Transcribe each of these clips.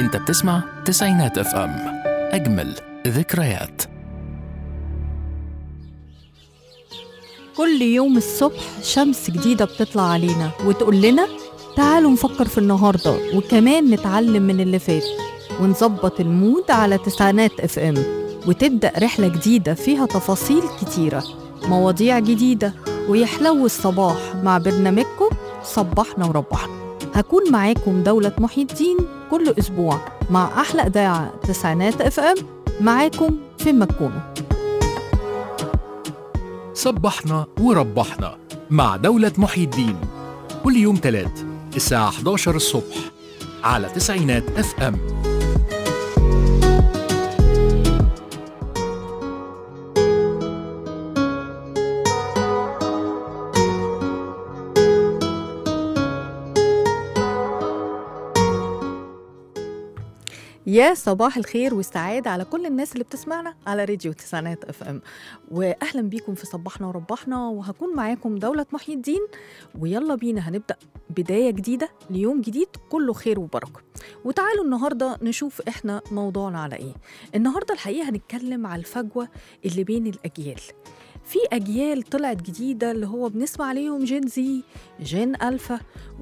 انت بتسمع تسعينات اف ام، اجمل ذكريات. كل يوم الصبح شمس جديدة بتطلع علينا وتقول لنا تعالوا نفكر في النهاردة، وكمان نتعلم من اللي فات ونظبط المود على تسعينات اف ام، وتبدأ رحلة جديدة فيها تفاصيل كتيرة، مواضيع جديدة، ويحلو الصباح مع برنامجكم صبحنا وربحنا. هكون معاكم دولة محي الدين كل أسبوع مع أحلى إذاعة تسعينات اف ام، معاكم فين ما تكونوا. صبحنا وربحنا مع دولة محي الدين كل يوم 3 الساعة 11 الصبح على تسعينات اف ام. يا صباح الخير والسعادة على كل الناس اللي بتسمعنا على راديو تسعينات اف ام، واهلا بيكم في صبحنا وربحنا، وهكون معاكم دولة محي الدين. ويلا بينا هنبدأ بداية جديدة ليوم جديد كله خير وبركة. وتعالوا النهاردة نشوف احنا موضوعنا على ايه. النهاردة الحقيقة هنتكلم على الفجوة اللي بين الأجيال. في أجيال طلعت جديدة اللي هو بنسمع عليهم جين زي، جين ألفا،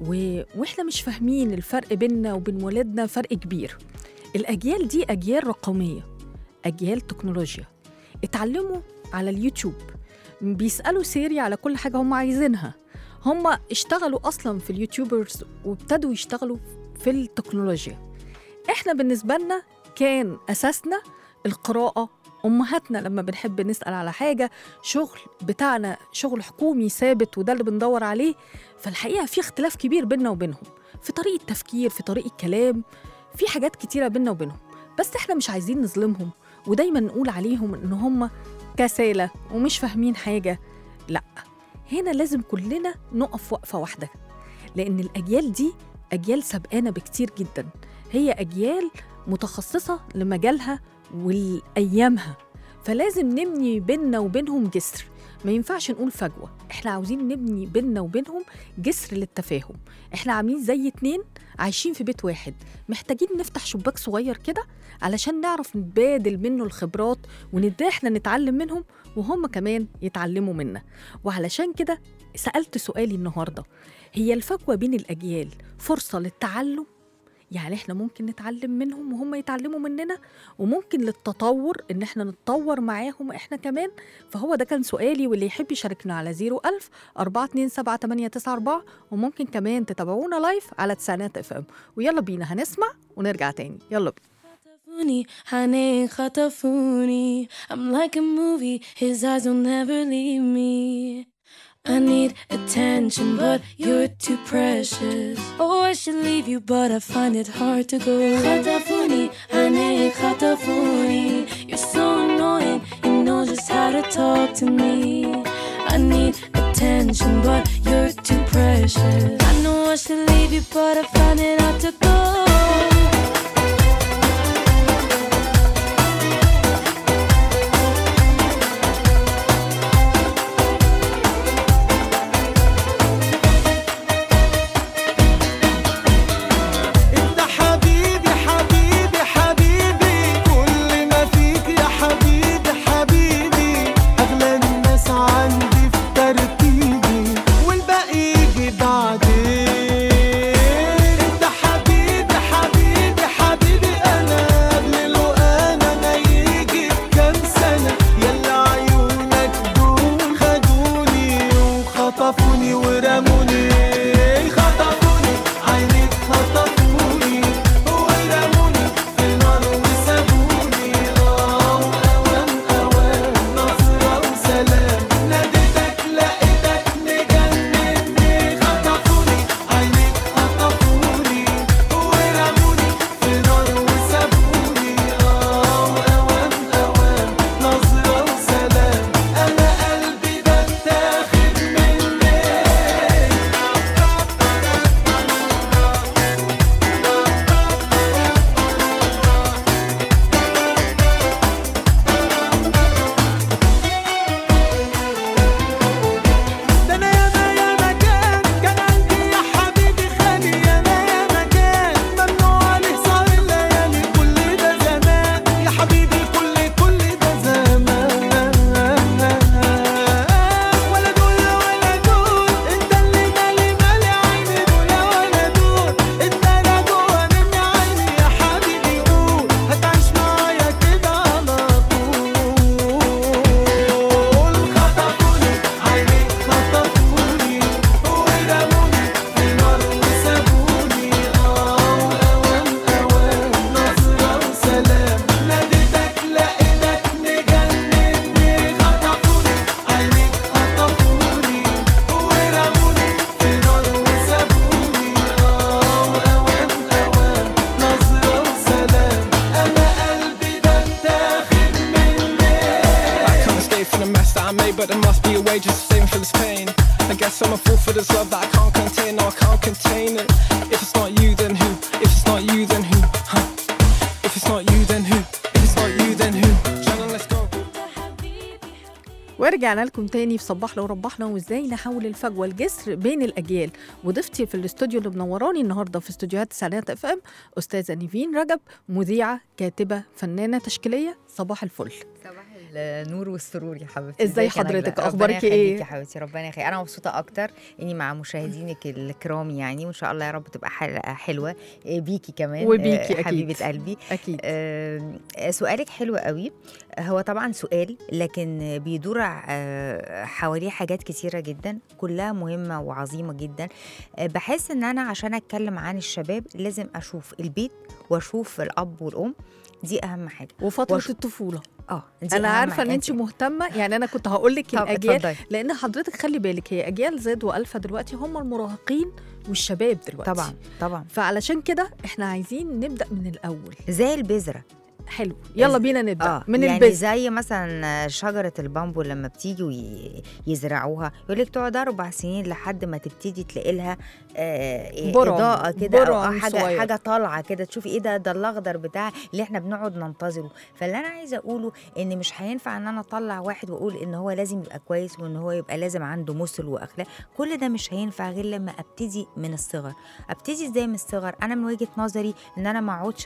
وإحنا مش فاهمين الفرق بيننا وبين ولادنا، فرق كبير. الأجيال دي أجيال رقمية، أجيال تكنولوجيا، اتعلموا على اليوتيوب، بيسألوا سيري على كل حاجة هم عايزينها. هم اشتغلوا أصلاً في اليوتيوبرز وابتدوا يشتغلوا في التكنولوجيا. احنا بالنسبة لنا كان أساسنا القراءة، أمهاتنا لما بنحب نسأل على حاجة، شغل بتاعنا شغل حكومي ثابت وده اللي بندور عليه. فالحقيقة في اختلاف كبير بيننا وبينهم في طريقة تفكير، في طريقة كلام، في حاجات كتيرة بيننا وبينهم. بس احنا مش عايزين نظلمهم ودايما نقول عليهم ان هم كسالة ومش فاهمين حاجة. لا، هنا لازم كلنا نقف وقفة واحدة، لأن الأجيال دي أجيال سبقانة بكتير جدا، هي أجيال متخصصة لمجالها والأيامها. فلازم نبني بيننا وبينهم جسر، ما ينفعش نقول فجوة. احنا عاوزين نبني بيننا وبينهم جسر للتفاهم. احنا عاملين زي 2 عايشين في بيت واحد، محتاجين نفتح شباك صغير كده علشان نعرف نتبادل منه الخبرات، وندي احنا نتعلم منهم وهم كمان يتعلموا منا. وعلشان كده سألت سؤالي النهاردة، هي الفجوة بين الأجيال فرصة للتعلم؟ يعني احنا ممكن نتعلم منهم وهم يتعلموا مننا، وممكن للتطور ان احنا نتطور معاهم احنا كمان. فهو ده كان سؤالي، واللي يحب يشاركنا على 01000-427-894، وممكن كمان تتابعونا لايف على تسعينات اف ام. ويلا بينا هنسمع ونرجع تاني، يلا بينا. خطفوني I'm like a movie, his eyes will never leave me. I need attention, but you're too precious. Oh, I should leave you, but I find it hard to go. خطفوني عني خطفوني. You're so annoying, you know just how to talk to me. I need attention, but you're too precious. I know I should leave you, but I find it hard to go. حبيبي love that I can't contain, no I can't contain it. If it's not you then who? If it's not you then who? Huh? If it's not you then who? If it's not you then who? Shannon, let's go. ورجعنا لكم تاني في صباحنا وربحنا وازاي نحول الفجوه الجسر بين الاجيال. وضيفتي في الاستوديو اللي منوراني النهارده في استوديوهات تسعينات اف ام استاذه نيفين رجب، مذيعه كاتبه فنانه تشكيليه. صباح الفل. صباح النور والسرور يا حبيبتي. ازاي حضرتك؟ اخبارك ايه يا حبيبتي؟ ربنا يخليك. انا مبسوطه اكتر اني مع مشاهدينك الكرام يعني، وان شاء الله يا رب تبقى حلقه حلوه بيكي كمان وبيكي حبيبه قلبي اكيد. سؤالك حلو قوي. هو طبعا سؤال لكن بيدور حواليه حاجات كتيره جدا كلها مهمه وعظيمه جدا. بحس ان انا عشان اتكلم عن الشباب لازم اشوف البيت واشوف الاب والام، دي اهم حاجه. وفتره الطفوله انا عارفه ان انت مهتمه يعني. انا كنت هقول لك الاجيال لان حضرتك خلي بالك هي اجيال زد والفا دلوقتي هم المراهقين والشباب دلوقتي طبعا. فعلشان كده احنا عايزين نبدا من الاول زي البذره. حلو، يلا بينا نبدا من يعني البذر. زي مثلا شجره البامبو لما بتيجي ويزرعوها يقولك تقعد 4 سنين لحد ما تبتدي تلاقي لها اضاءه كده او حاجه طالعه كده، تشوفي ايه ده الاخضر بتاع اللي احنا بنقعد ننتظره. فاللي انا عايزه اقوله ان مش هينفع ان انا اطلع واحد واقول ان هو لازم يبقى كويس وان هو يبقى لازم عنده مثل واخلاق. كل ده مش هينفع غير لما ابتدي من الصغر. ابتدي ازاي من الصغر؟ انا من وجهه نظري ان انا ما اقعدش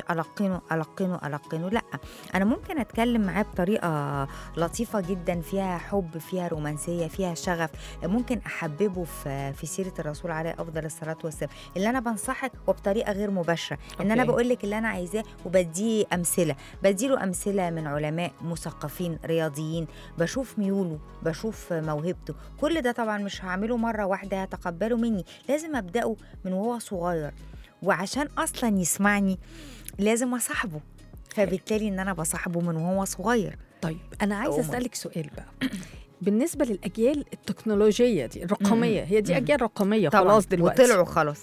القنه، لا، انا ممكن اتكلم معاه بطريقه لطيفه جدا فيها حب، فيها رومانسيه، فيها شغف، ممكن احببه في سيره الرسول عليه افضل الصلاه والسلام. اللي انا بنصحك وبطريقه غير مباشره ان انا بقول لك اللي انا عايزاه وبديه امثله، بديله امثله من علماء مثقفين رياضيين، بشوف ميوله، بشوف موهبته. كل ده طبعا مش هعمله مره واحده هتقبله مني، لازم ابداه من وهو صغير، وعشان اصلا يسمعني لازم اصاحبه، فبالتالي ان انا بصاحبه من وهو صغير. طيب انا عايزه اسالك سؤال بقى بالنسبه للاجيال التكنولوجيه دي الرقميه، هي دي اجيال رقميه خلاص دلوقتي وطلعوا خلاص.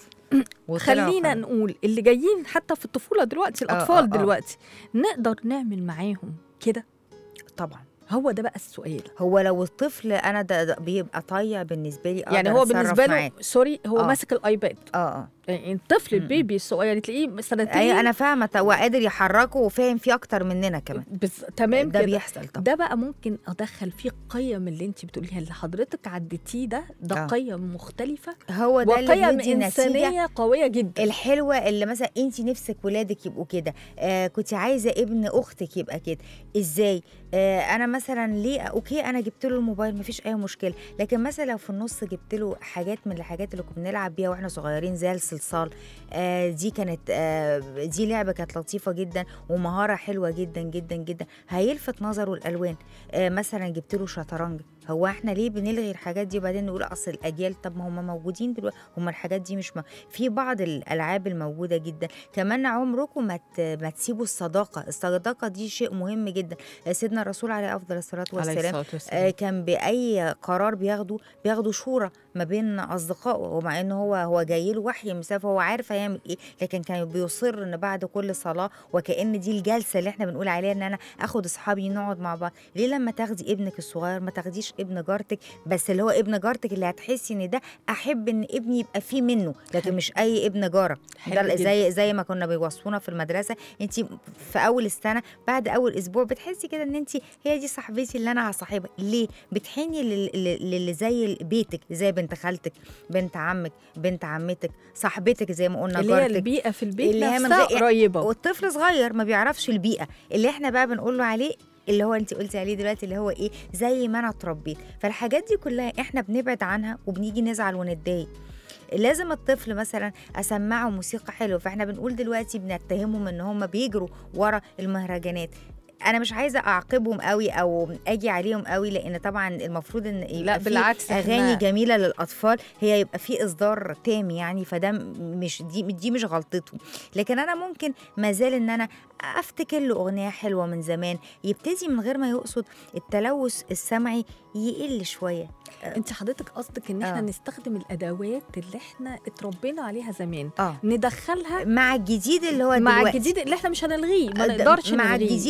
خلينا نقول اللي جايين حتى في الطفوله دلوقتي الاطفال دلوقتي نقدر نعمل معاهم كده؟ طبعا. هو ده بقى السؤال. هو لو الطفل انا ده بيبقى طيع بالنسبه لي، يعني هو بالنسبه له سوري هو ماسك الايباد يعني الطفل البيبي الصغير تلاقيه سنتين. ايوه انا فاهمه، وقادر يحركه وفاهم فيه اكتر مننا كمان. تمام ده كده بيحصل طبعا. ده بقى ممكن ادخل فيه قيم اللي انت بتقوليها اللي حضرتك عديتيه ده قيم مختلفه. هو ده اللي بيدي انسانيه قويه جدا الحلوه، اللي مثلا انت نفسك ولادك يبقوا كده، كنت عايزه ابن اختك يبقى كده. ازاي؟ انا مثلا ليه اوكي انا جبت له الموبايل مفيش اي مشكله، لكن مثلا لو في النص جبت له حاجات من الحاجات اللي كنا بنلعب بيها واحنا صغيرين زي الصلصال، دي كانت دي لعبه كانت لطيفه جدا ومهاره حلوه جدا جدا جدا، هيلفت نظره الالوان. مثلا جبت له شطرنج. هو احنا ليه بنلغي الحاجات دي وبعدين نقول اصل الاجيال؟ طب ما هم موجودين دلوقتي، هم الحاجات دي مش في بعض الالعاب الموجوده جدا. كمان عمركم ما تسيبوا الصداقه دي شيء مهم جدا. سيدنا الرسول عليه افضل الصلاه والسلام كان باي قرار بياخدوا شورى ما بين اصدقائه، ومع ان هو جاي له وحي مسافه هو عارف هيعمل ايه، لكن كان بيصر ان بعد كل صلاه وكأن دي الجلسه اللي احنا بنقول عليها ان انا اخد اصحابي نقعد مع بعض. ليه لما تاخدي ابنك الصغير ما تاخديش ابن جارتك بس، اللي هو ابن جارتك اللي هتحسي ان ده احب ان ابني يبقى فيه منه، لكن مش اي ابن جاره. ده زي ما كنا بيوصفونا في المدرسه، انت في اول السنه بعد اول اسبوع بتحسي كده ان انت هي دي صاحبتي اللي انا هصاحبها. ليه؟ بتحني اللي زي بيتك، زي بنت خالتك، بنت عمك، بنت عمتك، صاحبتك زي ما قلنا، اللي هي البيئه في البيت نفسها قريبه. والطفل صغير ما بيعرفش البيئه اللي احنا بقى بنقول له عليه، اللي هو انت قلتي عليه دلوقتي اللي هو ايه، زي ما انا اتربيت. فالحاجات دي كلها احنا بنبعد عنها وبنيجي نزعل ونتضايق. لازم الطفل مثلا اسمعه موسيقى حلوه. فاحنا بنقول دلوقتي بنتهمهم ان هم بيجروا ورا المهرجانات. انا مش عايزه اعاقبهم قوي او اجي عليهم قوي، لان طبعا المفروض ان يبقى بالعكس اغاني جميله للاطفال، هي يبقى في اصدار تام يعني، فده مش دي مش غلطته. لكن انا ممكن ما زال ان انا افتكر له اغنيه حلوه من زمان، يبتدي من غير ما يقصد التلوث السمعي يقل شويه. انت حضرتك قصدك ان احنا نستخدم الادوات اللي احنا اتربينا عليها زمان، ندخلها مع الجديد اللي هو مع دلوقتي. الجديد اللي احنا مش هنلغيه، ما نقدرش مع نلغيه. الجديد اللي هو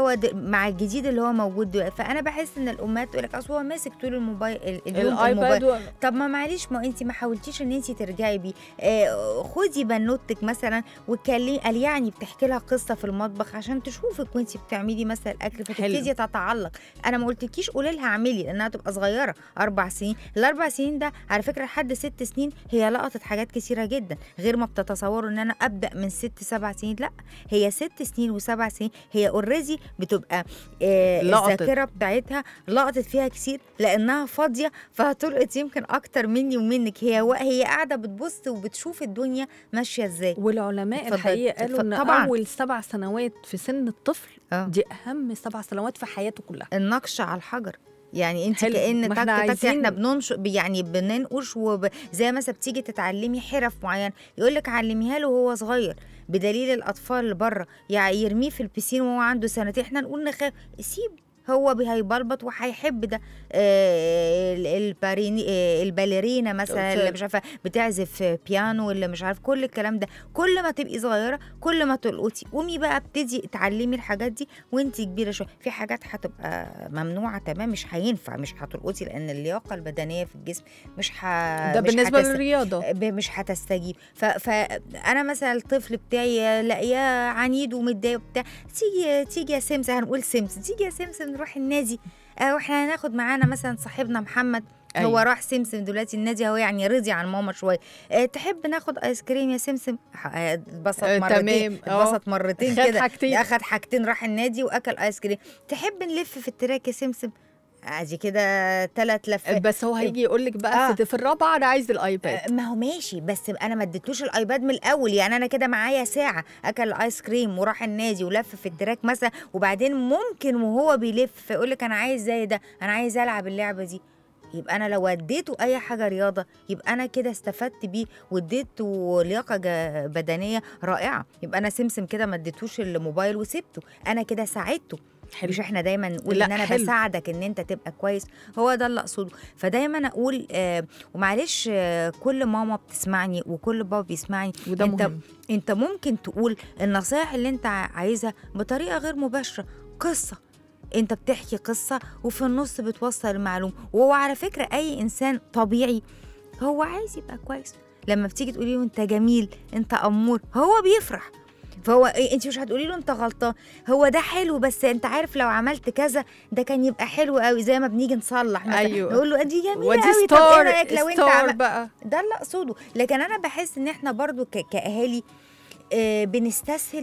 هو مع الجديد اللي هو موجود دلوقتي. فانا بحس ان الامهات تقول لك اصل هو ماسك طول الموبايل الايباد طب ما معلش، ما انت ما حاولتيش ان انت ترجعي بيه. خدي بنوتك مثلا وتكلمي، قال يعني بتحكي لها قصه في المطبخ عشان تشوفك وانت بتعملي مثلا الاكل فتبتدي تتعلق. انا ما قلتلكيش قولي لها اعملي لانها تبقى صغيره 4 سنين. ال4 سنين ده على فكره لحد 6 سنين هي لقطت حاجات كثيره جدا غير ما بتتصوروا ان انا ابدا من 6-7 سنين. لا، هي 6 سنين و7 سنين هي اوريدي بتبقى الذاكره بتاعتها لقطت فيها كتير لانها فاضيه، فهتلقط يمكن اكتر مني ومنك. هي قاعده بتبص وبتشوف الدنيا ماشيه ازاي. والعلماء الحقيقه قالوا ان طبعاً. اول 7 سنوات في سن الطفل دي اهم 7 سنوات في حياته كلها. النقش على الحجر، يعني انت كأن تك احنا بننش يعني بننقش زي مثلا بتيجي تتعلمي حرف معينه يقول لك علميها له وهو صغير، بدليل الاطفال اللي بره يعني يرميه في البسين وهو عنده 2 سنين احنا نقول نخاف، سيب هو هيبلبط وهيحب ده. الباليرينا مثلا اللي مش عارفه بتعزف بيانو اللي مش عارف، كل الكلام ده كل ما تبقي صغيره كل ما تلقطي. قومي بقى ابتدي اتعلمي الحاجات دي وانت كبيره شويه. في حاجات هتبقى ممنوعه تمام، مش هينفع، مش هتلقطي لان اللياقه البدنيه في الجسم ده بالنسبه للرياضه مش هتستجيب. فانا مثلا الطفل بتاعي لاقياه عنيد ومتضايق بتاع، تيجي يا سمسم، هنقول سمسم، تيجي يا سمسم نروح النادي، واحنا هناخد معانا مثلا صاحبنا محمد. أيوة. هو راح سمسم دلوقتي النادي، هو يعني رضي عن ماما شويه. تحب ناخد ايس كريم يا سمسم؟ اتبسط مرتين، اتبسط مرتين كده، اخد حاجتين، راح النادي واكل ايس كريم. تحب نلف في التراك يا سمسم؟ ادي كده 3 لفات. بس هو هيجي يقول لك بقى في الرابعه انا عايز الايباد. ما هو ماشي، بس انا ما اديتلوش الايباد من الاول. يعني انا كده معايا ساعه اكل ايس كريم وراح النادي ولف في التراك مثلا، وبعدين ممكن وهو بيلف فيقول لك انا عايز زي ده، انا عايز العب اللعبه دي. يبقى انا لو اديته اي حاجه رياضه يبقى انا كده استفدت بيه واديته لياقه بدنيه رائعه. يبقى انا سمسم كده ما اديتوش الموبايل وسبته، انا كده ساعدته. حلو. مش احنا دايما نقول ان انا بساعدك ان انت تبقى كويس، هو ده اللي اقصده. فدايما اقول ومعلش كل ماما بتسمعني وكل بابا بيسمعني، انت ممكن تقول النصائح اللي انت عايزها بطريقه غير مباشره، قصه انت بتحكي قصه وفي النص بتوصل المعلومه. وهو على فكره اي انسان طبيعي هو عايز يبقى كويس. لما بتيجي تقولي له انت جميل، انت امور، هو بيفرح. فهو انت مش هتقولي له انت غلطان، هو ده حلو بس انت عارف لو عملت كذا ده كان يبقى حلو قوي. زي ما بنيجي نصلح مثلا، أيوة. نقول له دي جميله قوي، طب ايه رايك لو انت بقى ده اللي اقصده. لكن انا بحس ان احنا برضو كاهالي بنستسهل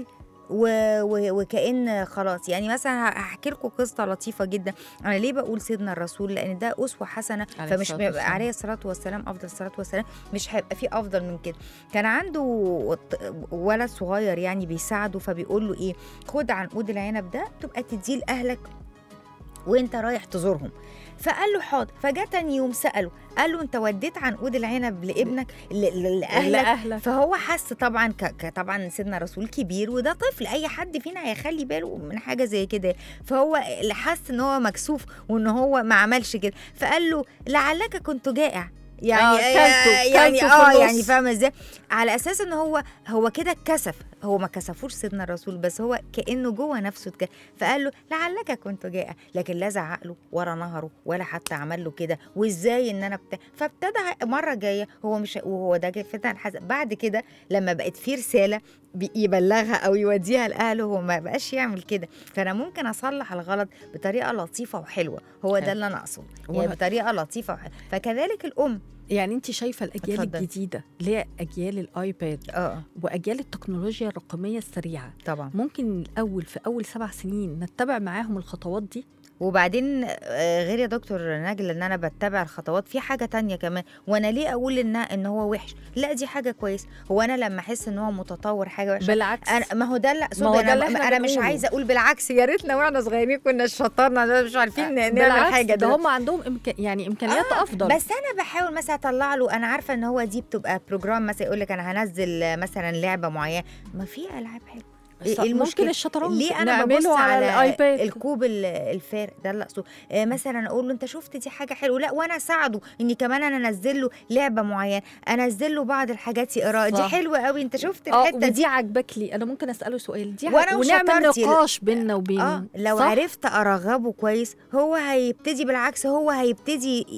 وكأن خلاص. يعني مثلا هحكي لكم قصة لطيفة جدا. أنا ليه بقول سيدنا الرسول؟ لأن ده أسوة حسنة، فمش بيبقى عليه الصلاة والسلام أفضل الصلاة والسلام، مش هيبقى فيه أفضل من كده. كان عنده ولد صغير يعني بيساعده، فبيقول له إيه، خد عنقود العنب ده تبقى تديه لأهلك وانت رايح تزورهم. فقال له حاضر. فجاء تاني يوم سأله، قال له انت وديت عنقود العنب لابنك لأهلك؟ فهو حس طبعا طبعا سيدنا رسول كبير وده طفل، اي حد فينا هيخلي باله من حاجه زي كده. فهو اللي حس ان هو مكسوف وان هو ما عملش كده، فقال له لعلك كنت جائع. يعني يعني فاهمه ازاي؟ على اساس ان هو كده اتكسف. هو ما كسفوش سيدنا الرسول، بس هو كانه جوه نفسه اتكسف. فقال له لعلك كنت جائع، لكن لا زعق له ولا نهره ولا حتى عمل له كده وازاي ان انا فابتدى مره جايه هو مش، وهو ده فتن حزن. بعد كده لما بقت في رساله يبلغها او يوديها لاهله، هو ما بقاش يعمل كده. فانا ممكن اصلح الغلط بطريقه لطيفه وحلوه، هو ده اللي انا اقصده، يعني بطريقه لطيفه وحلوة. فكذلك الام. يعني انت شايفه الاجيال الجديده اللي هي اجيال الايباد واجيال التكنولوجيا الرقميه السريعه طبعا ممكن الاول في اول 7 سنين نتبع معاهم الخطوات دي؟ وبعدين غير يا دكتور نجل ان انا بتبع الخطوات، في حاجه تانية كمان. وانا ليه اقول ان هو وحش؟ لا دي حاجه كويس. هو انا لما احس ان هو متطور حاجه وحشه بالعكس، ما هو ده انا مش عايزه اقول بالعكس. يا ريتنا واحنا صغيرين كنا شطرنا مش عارفين نعمل حاجه. ده هم عندهم يعني امكانيات افضل. بس انا بحاول مثلا اطلع له، انا عارفه ان هو دي بتبقى بروجرام مثلا يقول لك انا هنزل مثلا لعبه معينه، ما في العاب حلوه ممكن الشطرنج ليه انا ببص نعمله على الايباد الكوب الفارق ده اللي اقصده. مثلا اقول له انت شفت دي حاجه حلوه، لا وانا اساعده اني كمان انا انزل له لعبه معينه، انزل له بعض الحاجات يقراها، دي حلوه قوي انت شفت الحته دي عجبك لي، انا ممكن اساله سؤال دي ونعمل نقاش بيننا وبينه. لو عرفت ارغبه كويس هو هيبتدي، بالعكس هو هيبتدي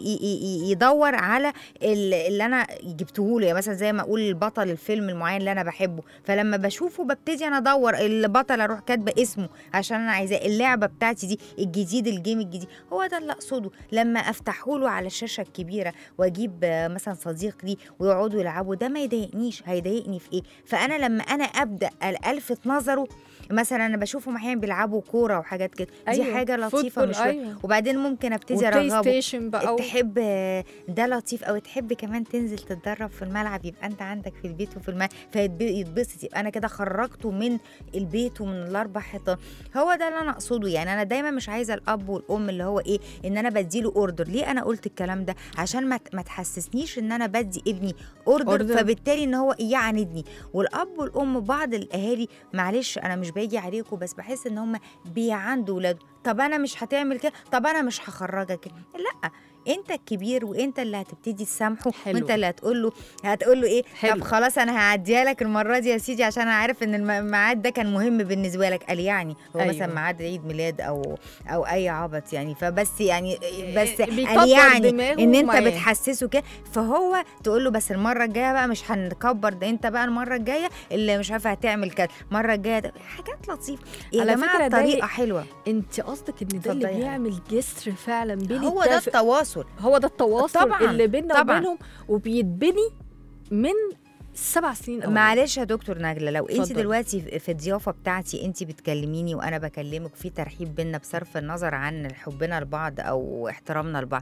يدور على اللي انا جبته له. يعني مثلا زي ما اقول البطل الفيلم المعين اللي انا بحبه، فلما بشوفه ببتدي انا ادور البطل، اروح كاتبه اسمه عشان انا عايزاه، اللعبه بتاعتي دي الجديد، الجيم الجديد. هو ده اللي اقصده. لما افتحه له على الشاشه الكبيره واجيب مثلا صديق لي ويقعدوا يلعبوا، ده ما يضايقنيش. هيضايقني في ايه؟ فانا لما انا ابدا الفت نظره، مثلا انا بشوفهم احيانا بيلعبوا كوره وحاجات كده، دي حاجه لطيفه مش وبعدين ممكن ابتدي ارغبه تحب ده لطيف، او تحب كمان تنزل تتدرب في الملعب، يبقى انت عندك في البيت وفي الملعب فيتبسط، يبقى انا كده خرجته من البيت ومن الاربع حيطان. هو ده اللي انا اقصده. يعني انا دايما مش عايزه الاب والام اللي هو ايه، ان انا بديله اوردر. ليه انا قلت الكلام ده؟ عشان ما تحسسنيش ان انا بدي ابني اوردر فبالتالي ان هو يعاندني. والاب والام بعض الاهالي، معلش انا مش باجي عليكم، بس بحس ان هم بيعاندوا ولاده. طب انا مش هتعمل كده، طب انا مش هخرجك. لا، انت الكبير وانت اللي هتبتدي تسامحه، وانت اللي هتقول له ايه حلو. طب خلاص انا هعديها لك المره دي يا سيدي عشان انا عارف ان الميعاد ده كان مهم بالنسبه لك. قال يعني هو مثلا ميعاد عيد ميلاد او اي عبط يعني، فبس يعني بس قال يعني ان انت بتحسسه كده، فهو تقول له بس المره الجايه بقى مش هنكبر ده، انت بقى المره الجايه اللي مش عارفه هتعمل كده، المره الجايه حاجات لطيفه يا جماعه، طريقه حلوه. انت قصدك ان ده اللي بيعمل جسر فعلا بين هو ده التواصل، هو ده التواصل طبعًا اللي بيننا وبينهم، وبيتبني من 7 سنين أول. معلش يا دكتور نجلة، لو انت دلوقتي في الضيافة بتاعتي انت بتكلميني وانا بكلمك في ترحيب بينا بصرف النظر عن حبنا لبعض او احترامنا لبعض،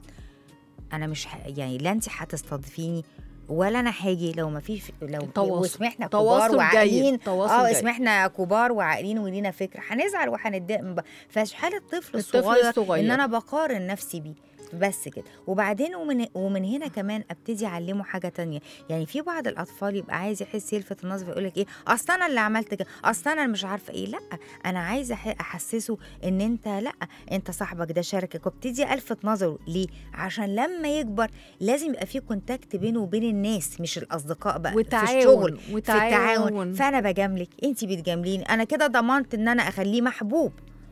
انا مش يعني لا انت هتستضيفيني ولا انا هاجي لو ما فيش، لو سمحنا كبار وعاقلين، سمحنا كبار وعاقلين ولينا فكره، هنزعل وهنتضايق من بعض. فشحال الطفل الصغير ان انا بقارن نفسي بيه بس كده. وبعدين ومن هنا كمان ابتدي اعلمه حاجه تانية. يعني في بعض الاطفال يبقى عايز يحس يلفت النظر، يقول لك ايه اصل انا اللي عملت كده، اصل انا مش عارفه ايه. لا، انا عايزه احسسه ان انت لا، انت صاحبك ده شاركك، وابتدي الفت نظره. ليه؟ عشان لما يكبر لازم يبقى في كونتاكت بينه وبين الناس، مش الاصدقاء بقى، في الشغل في التعاون. فانا بجاملك انت بتجامليني، انا كده ضمنت ان انا اخليه محبوب.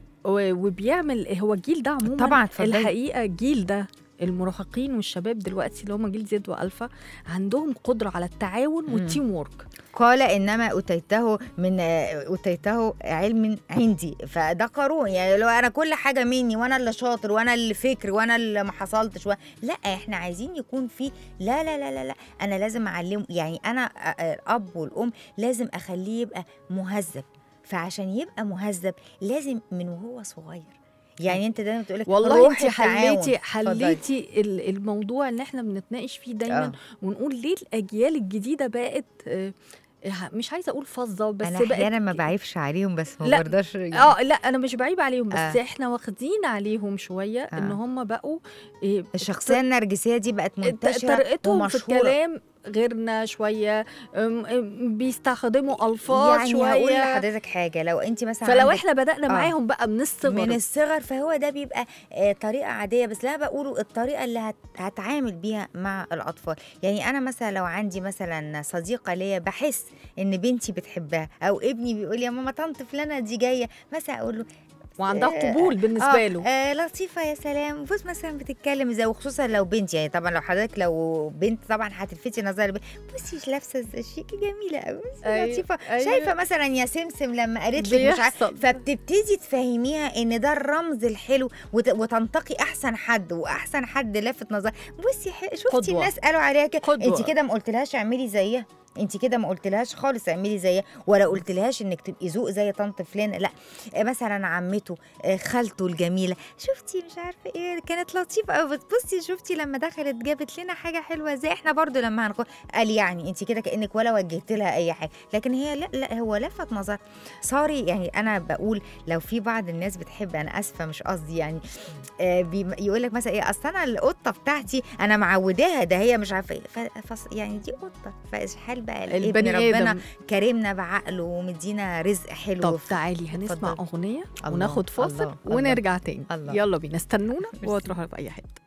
وبيعمل هو الجيل ده عموما طبعا الحقيقه الجيل ده المراهقين والشباب دلوقتي اللي هم جيل زد والفا عندهم قدره على التعاون والتيم وورك. قال انما اوتيته علم عندي، فده قارون. يعني لو انا كل حاجه مني وانا اللي شاطر وانا اللي فكر وانا اللي ما حصلتش لا، احنا عايزين يكون في لا لا لا لا, لا. انا لازم اعلمه. يعني انا الاب والام لازم اخليه يبقى مهذب، فعشان يبقى مهذب لازم من وهو صغير. يعني انت دايما بتقولك والله انت حليتي الموضوع اللي احنا بنتناقش فيه دايما ونقول ليه الاجيال الجديده بقت مش عايزه اقول فظه، بس انا احيانا ما بعيبش عليهم، بس ما برضاش لا انا مش بعيب عليهم، بس احنا واخدين عليهم شويه ان هم بقوا الشخصيه النرجسيه دي بقت منتشره طريقتهم في الكلام غيرنا شويه، بيستخدموا الفاظ يعني شويه. هقول لحضرتك حاجه، لو انت مثلا فلو احنا بدأنا معاهم بقى من الصغر فهو ده بيبقى طريقه عاديه، بس لا بقوله الطريقه اللي هتعامل بيها مع الاطفال. يعني انا مثلا لو عندي مثلا صديقه ليا بحس ان بنتي بتحبها، او ابني بيقول يا ماما طنط فلانه دي جايه مثلا، اقول له وعندها قبول بالنسبه له لطيفه يا سلام، بص مثلا بتتكلم ازاي، وخصوصا لو بنت. يعني طبعا لو حضرتك لو بنت طبعا هتلفتي نظر، بصي لابسه شيك جميله قوي، لطيفه. شايفه مثلا يا سمسم لما قالت لك مش عارفه، فبتبتدي تفهميها ان ده الرمز الحلو، وتنتقي احسن حد، واحسن حد لافت نظر. بصي شفتي الناس قالوا عليها كده، انت كده ما قلتلهاش اعملي زيها، انت كده ما قلتلهاش خالص اعملي زيها، ولا قلتلهاش انك تبقي ذوق زي طنط فلان. لا، مثلا عمته، خالته الجميله، شفتي مش عارفه ايه كانت لطيفه قوي، بصي شفتي لما دخلت جابت لنا حاجه حلوه زي احنا برضو لما هنقول. قال يعني انت كده كانك ولا وجهت لها اي حاجه، لكن هي لا هو لفت نظر. سوري، يعني انا بقول لو في بعض الناس بتحب، انا اسفه مش قصدي يعني، يقول لك مثلا ايه اصل انا القطه بتاعتي انا معوداها، ده هي مش عارفه ايه، يعني دي قطه، فاشحال بقى البني ربنا آدم. كرمنا بعقله ومدينا رزق حلو. طب تعالي هنسمع اتفضل. أغنية الله، وناخد فاصل الله، ونرجع تاني. الله. يلا بينا، استنونا وتروحوا في أي حتة.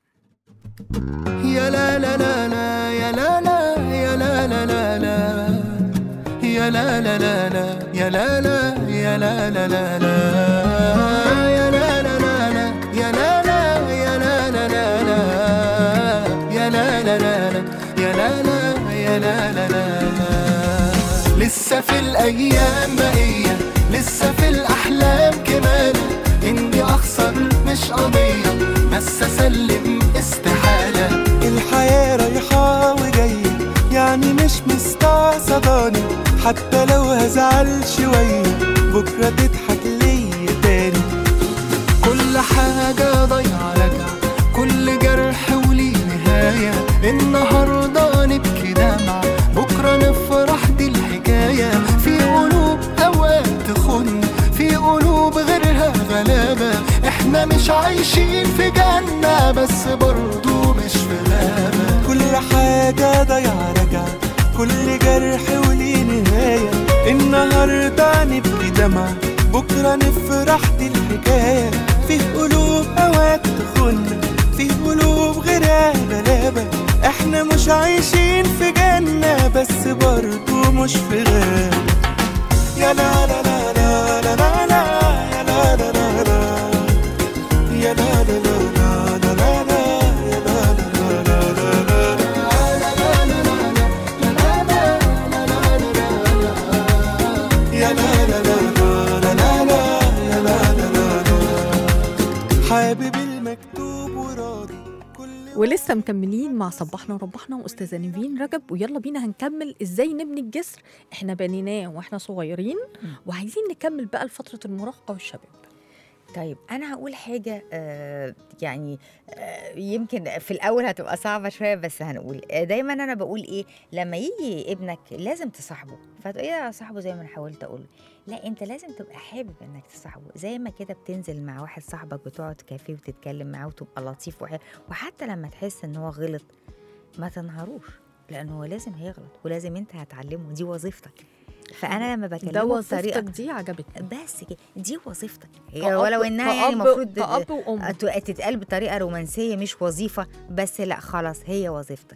يا لا لا لا لا يا لا لا يا لا لا لا لا يا لا لا لا لا يا لا لا يا لا لا لا لا يا لا لا لا لا يا لا لا يا لا لا لا لا يا لا لا لا لا يا لا لا يا لا لا لا لا. لسه في الأيام بقية، لسه في الأحلام كمان، إني أخسر مش قضية بس أسلم استحالة. الحياة رايحة وجاية يعني مش مستعصداني، حتى لو هزعل شوية بكرة تضحك ليا تاني. كل حاجة ضيعة رجع، كل جرح وليه نهاية. النهاردة نبكي دمع، بكرة نفرح، دي الحكاية. في قلوب أوقات تخن، في قلوب غيرها غلابة. احنا مش عايشين في جنة بس برضو مش في غابة. كل حاجة ضيعة رجع، كل جرح وليه نهاية. النهاردة نبكي دمع، بكرة نفرح، دي الحكاية. في قلوب أوقات تخن، في قلوب غيرها غلابة. احنا مش عايشين في جنة بس برضو مش في غابة. يا لا لا لا لا لا لا لا يا لا لا لا لا يا لا لا لا لا لا لا يا لا لا لا لا لا يا لا لا لا لا لا لا يا لا لا لا لا. حابب المكتوب وراضي كل ولسه مكملين مع صباحنا وربحنا وأستاذة نيفين رجب، ويلا بينا هنكمل إزاي نبني الجسر. إحنا بنيناه وإحنا صغيرين وعايزين نكمل بقى لفترة المراهقة والشباب. طيب أنا هقول حاجة يعني يمكن في الأول هتبقى صعبة شوية، بس هنقول دايما أنا بقول إيه لما يجي ابنك لازم تصاحبه. فتقول إيه صاحبه؟ زي ما أنا حاولت أقول لا، أنت لازم تبقى حابب إنك تصاحبه. زي ما كده بتنزل مع واحد صاحبك بتقعد كافيه وتتكلم معاه وتبقى لطيف وحتى لما تحس إن هو غلط ما تنهروش، لأنه هو لازم هيغلط ولازم أنت هتعلمه، دي وظيفتك. فأنا لما بكلمه ده بطريقة وظيفتك، دي عجبتني. بس كده دي وظيفتك، كأب- ولو انها يعني كأب- المفروض كأب وأم. تتقال بطريقه رومانسيه مش وظيفه، بس لا خلاص هي وظيفتك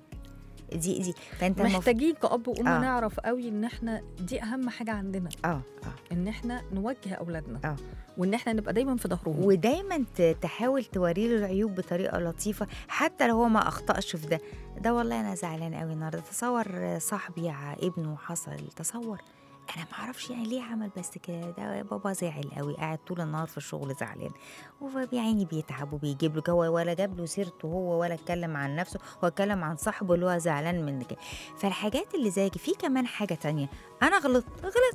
دي فانت محتاجين كأب وأم آه. نعرف قوي إن إحنا دي أهم حاجة عندنا، اه إن إحنا نوجه أولادنا، آه. وإن إحنا نبقى دايما في ظهرهم. ودايما تحاول توري له العيوب بطريقه لطيفه، حتى لو هو ما اخطاش في ده والله انا زعلان قوي النهارده. تصور صاحبي ابنه حصل، تصور انا ما اعرفش يعني ليه عمل بس كده، ده بابا زعل قوي، قاعد طول النهار في الشغل زعلان، وبيعني بيتعب وبيجيب له جوه، ولا جاب له سيرته هو ولا اتكلم عن نفسه، هو اتكلم عن صاحبه اللي هو زعلان من كده. فالحاجات اللي زي في كمان حاجه تانية، انا غلطت.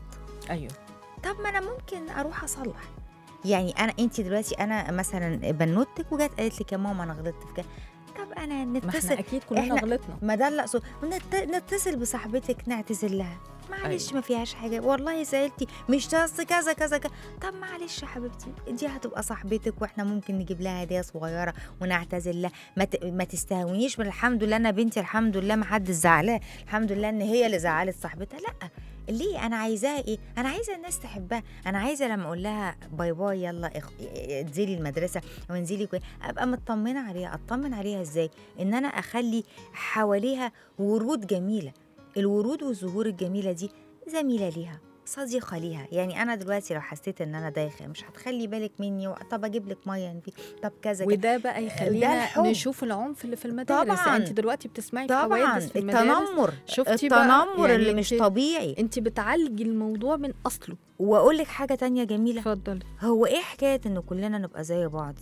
أيوه، طب ما انا ممكن اروح اصلح. يعني انت دلوقتي انا مثلا بنوتك وجت قالت لك يا ماما انا غلطت في كده، طب انا ما نتصل، إحنا أكيد كلنا غلطنا. ما ده اللي اقصد، نتصل بصاحبتك نعتذر لها، معلش أيوة. ما فيهاش حاجه، والله زعلتي مش تص كذا كذا كذا. طب معلش يا حبيبتي، دي هتبقى صاحبتك واحنا ممكن نجيب لها هديه صغيره ونعتذر لها. ما تستهونيش من الحمد لله انا بنتي الحمد لله ما حد زعلها، الحمد لله ان هي اللي زعلت صاحبتها. لا ليه؟ انا عايزاها ايه؟ انا عايزه الناس تحبها، انا عايزه لما اقول لها باي باي يلا انزلي المدرسه او انزلي ابقى مطمنه عليها. اطمن عليها ازاي؟ ان انا اخلي حواليها ورود جميله. الورود والزهور الجميله دي زميله ليها، صديقه ليها. يعني انا دلوقتي لو حسيت ان انا دايخه مش هتخلي بالك مني، طب اجيب لك ميه، طب كذا. وده بقى يخلينا نشوف العنف اللي في المدارس. طبعاً. انت دلوقتي بتسمعي طبعا حوادث في المدارس، شفتي التنمر يعني اللي مش طبيعي. انت بتعالجي الموضوع من اصله. واقول لك حاجه تانية جميله، اتفضلي. هو ايه حكايه ان كلنا نبقى زي بعض؟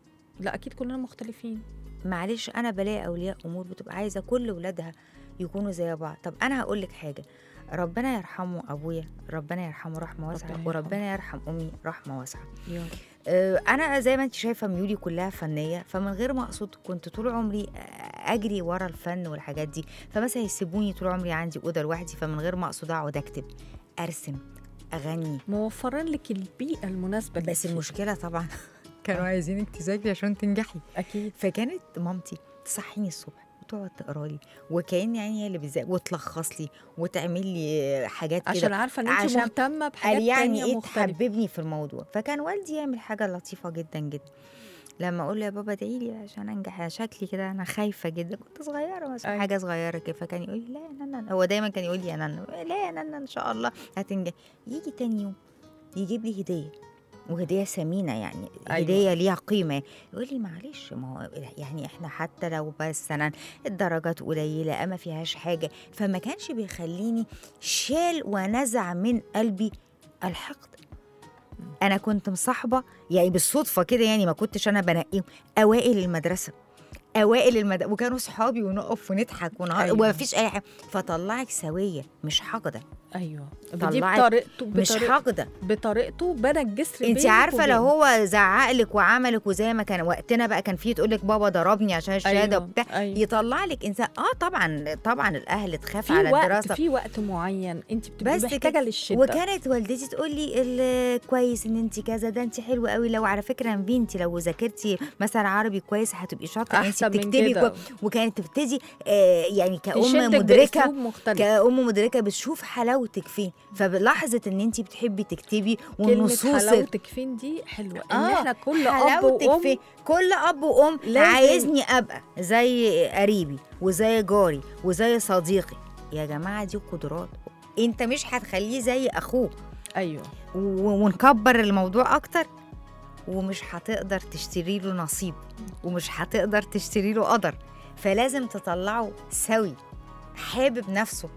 لا اكيد كلنا مختلفين. معلش انا بلاقي اولياء امور بتبقى عايزه كل ولادها يكونوا زي بعض. طب انا هقول لك حاجه، ربنا يرحمه ابويا، ربنا يرحمه رحمه واسعه، وربنا يرحم امي رحمه واسعه. انا زي ما انت شايفه ميولي كلها فنيه، فمن غير ما اقصد كنت طول عمري اجري ورا الفن والحاجات دي. فمثلا يسيبوني طول عمري عندي اوضه لوحدي، فمن غير ما اقصد اقعد اكتب، ارسم، اغني، موفرين لك البيئه المناسبه. بس المشكله طبعا كانوا عايزينك تذاكري عشان تنجحي. اكيد. فكانت مامتي تصحيني الصبح وتقعد تقرا لي، وكأن يعني هي اللي وتلخص لي وتعمل لي حاجات كده عشان عارفه ان انت عشان مهتمه بحاجات قال يعني تانية ايه مختلفه. تحببني في الموضوع. فكان والدي يعمل حاجه لطيفه جدا جدا، لما اقول له يا بابا ادعي لي عشان انجح، شكلي كده انا خايفه جدا، كنت صغيره مثلا أيوة. حاجه صغيره كده، فكان يقول لي لا يا نانا، هو دايما كان يقول لي يا نانا، لا يا نانا ان شاء الله هتنجح. يجي تاني يوم يجيب لي هديه، وهديه ثمينه يعني، أيوة. هديه ليها قيمه. يقول لي معلش، ما هو يعني احنا حتى لو مثلا الدرجات قليله ما فيهاش حاجه، فما كانش بيخليني شال ونزع من قلبي الحقد. انا كنت مصاحبه يعني بالصدفه كده، يعني ما كنتش انا بنقيهم، اوائل المدرسه وكانوا صحابي ونقف ونضحك أيوة. وما فيش اي حاجه، فطلعك سويه مش حقده. ايوه دي طلعت بطريقته مش حقده. بطريقته بنى الجسر. انت بينك عارفه وبينه. لو هو زعقلك وعملك، وزي ما كان وقتنا بقى كان فيه تقول لك بابا ضربني عشان الشهاده أيوة. وبتاع، أيوة. يطلع لك انسان. طبعا الاهل تخاف في على وقت الدراسه، في وقت معين انت بتبقي بس محتاجه كده. للشده. وكانت والدتي تقول لي كويس ان انت كذا، ده انت حلوه قوي، لو على فكره يا بنتي لو ذاكرتي مثلا عربي كويس هتبقي شاطره، انت أحسن من بتكتبي كده. وكانت تبتدي يعني كأم تشدك مدركه، بأسلوب مختلف. كأم مدركه بتشوف حلاوتك فين، فبلحظه ان انت بتحبي تكتبي كلمه والنصوص حلاوتك فين دي حلوه، ان احنا كل اب حلاوتك وام فين. كل اب وام لازم. عايزني ابقى زي قريبي وزي جاري وزي صديقي. يا جماعه دي قدرات، انت مش هتخليه زي اخوه. ايوه ونكبر الموضوع اكتر، ومش هتقدر تشتري له نصيب، ومش هتقدر تشتري له قدر. فلازم تطلعه سوي، حابب نفسه.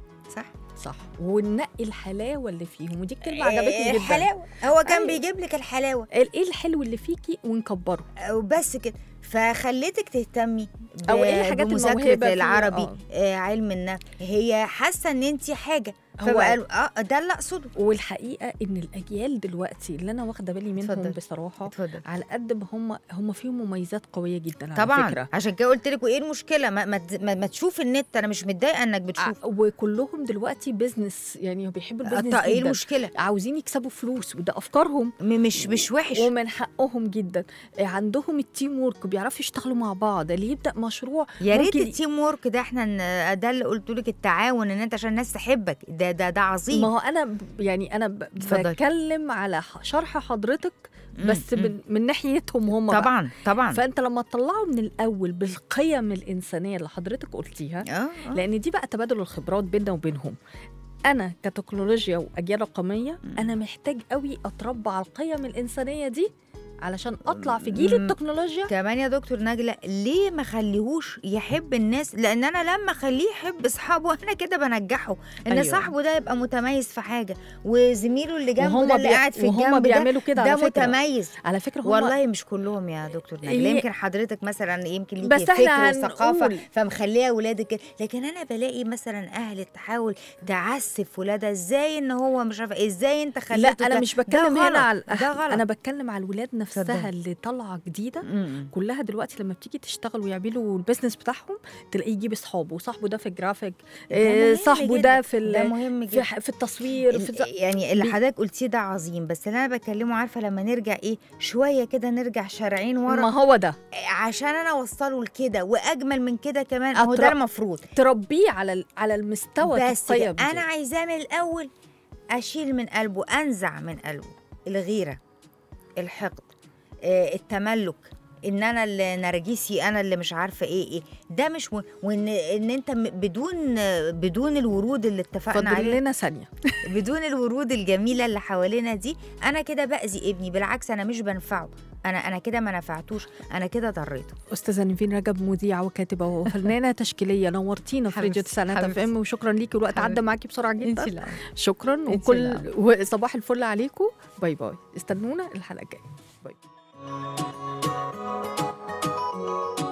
صح، وننقي الحلاوه اللي فيهم، ودي الكلمه عجبتني جدا. الحلاوه، هو كان أيوة. بيجيب لك الحلاوه، ايه الحلو اللي فيكي ونكبره، وبس كده. فخليتك تهتمي او ايه الحاجات الموهبه بمذاكره العربي، علم النفس. هي حاسه ان انت حاجه، فقالوا ده اللي اقصده. والحقيقه ان الاجيال دلوقتي اللي انا واخده بالي منهم اتفضل. بصراحه اتفضل. على قد ما هم فيهم مميزات قويه جدا طبعا على فكره. عشان كده قلت لك، وايه المشكله ما تشوف النت، انا مش متضايقه انك بتشوف. وكلهم دلوقتي بيزنس، يعني بيحبوا البيزنس جدا. ايه المشكله؟ عاوزين يكسبوا فلوس، وده افكارهم مش وحش، ومن حقهم جدا. عندهم التيم وورك، بيعرفوا يشتغلوا مع بعض. اللي يبدا مشروع يا ريت التيم وورك ده، احنا ده اللي قلت لك، التعاون، ان انت عشان الناس تحبك، ده عظيم. ما هو انا انا بتكلم على شرح حضرتك بس من ناحيتهم هم طبعا. فانت لما تطلعوا من الاول بالقيم الانسانيه اللي حضرتك قلتيها، لان دي بقى تبادل الخبرات بيننا وبينهم. انا كتكنولوجيا واجيال رقميه انا محتاج قوي اتربى على القيم الانسانيه دي علشان اطلع في جيل التكنولوجيا. كمان يا دكتور نجلة، ليه ما خليهوش يحب الناس؟ لان انا لما اخليه يحب اصحابه انا كده بنجحه. ان أيوة. صاحبه ده يبقى متميز في حاجه، وزميله اللي جنبه ده اللي قاعد في الجنب بيعملوا كده ده متميز. على فكره والله مش كلهم يا دكتور نجلة، يمكن حضرتك مثلا يمكن ليكي فكر وثقافه فمخليه اولادك كده، لكن انا بلاقي مثلا اهل تحاول تعسف ولادها ازاي ان هو مش عارفه ازاي انت خليته. لا انا مش بتكلم هنا على الاهل، انا بتكلم على الولاد نفسها اللي طالعه جديده. كلها دلوقتي لما بتيجي تشتغل ويعملوا البيزنس بتاعهم تلاقيه يجيب اصحابه، وصاحبه ده في الجرافيك، صاحبه ده ده مهم جدا في التصوير، يعني اللي حضرتك قلتيه ده عظيم، بس اللي انا بكلمه عارفه لما نرجع شويه كده، نرجع شارعين ورا، ما هو ده عشان انا اوصله لكده واجمل من كده كمان. هو ده المفروض تربيه على المستوى بس انا عايزاه من الاول اشيل من قلبه، انزع من قلبه الغيره، الحقد، التملك، ان انا اللي نرجسي، انا اللي مش عارفه ايه ده مش وان انت بدون الورود اللي اتفقنا عليها. فاضل لنا ثانيه بدون الورود الجميله اللي حوالينا دي، انا كده باذي ابني. بالعكس انا مش بنفعه، انا كده ما نفعتوش، انا كده ضريته. استاذه نيفين رجب، مذيعه وكاتبه وفنانه تشكيليه، نورتينا في راديو تسعينات اف ام، وشكرا ليكي. الوقت عدى معاكي بسرعه جدا. شكرا، وكل صباح الفل عليكم. باي باي، استنونا الحلقه الجايه. باي.